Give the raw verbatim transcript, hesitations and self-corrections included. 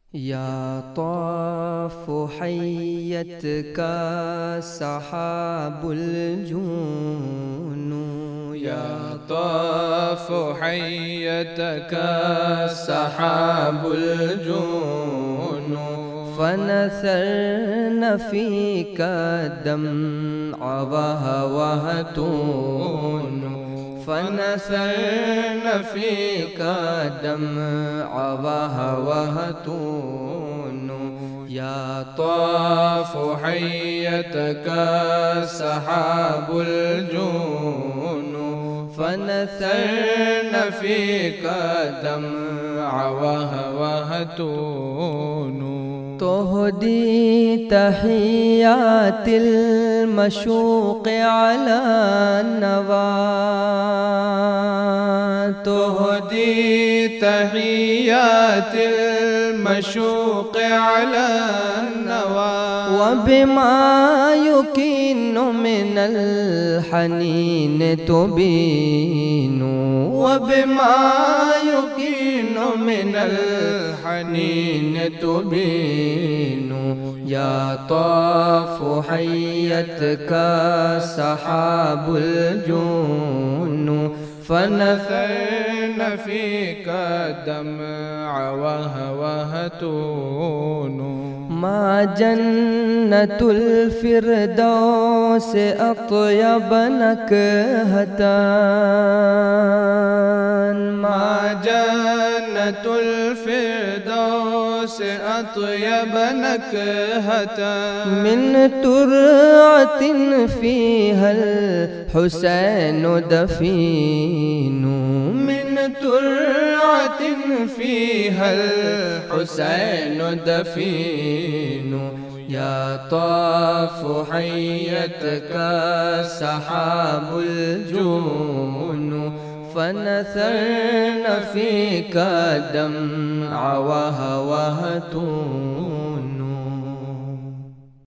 या तौफ हय्यत का सहाबुल जूनू, या तौफ हय्यत का सहाबुल जूनू, फनसरन फ़ीका दम्अ वहतूनु, फनसरन फ़ीका दम्अ वहतूनु। या तौफ हय्यत का सहाबुल जूनू, फनसरन फ़ीका दम्अ वहतूनु। तोहदी तहियातिल मशूक़ अला नवा, तोहदी तहियातिल मशूक़ अला नवा, वबिमा युकिन्नु मिनल हनीन तुबीनु, वबिमा युकिन्नु मिनल हनीन तुबीनु। या तौफ हय्यत का सहाबुल जूनू, फनसरन फ़ीका दम्अ वहतूनु। मा जन्नतुल फ़िरदौस अत्यब नकहतान, मा जन्नतुल फ़िरदौस अत्यब नकहतान। मिन तुरअतिन फ़ीहल हुसैनु दफ़ीनु, मिन तुरअतिन फ़ीहल हुसैनु दफ़ीनु। या तौफ हय्यत का सहाबुल जूनू, फनसरन फ़ीका दम्अ वहतूनु।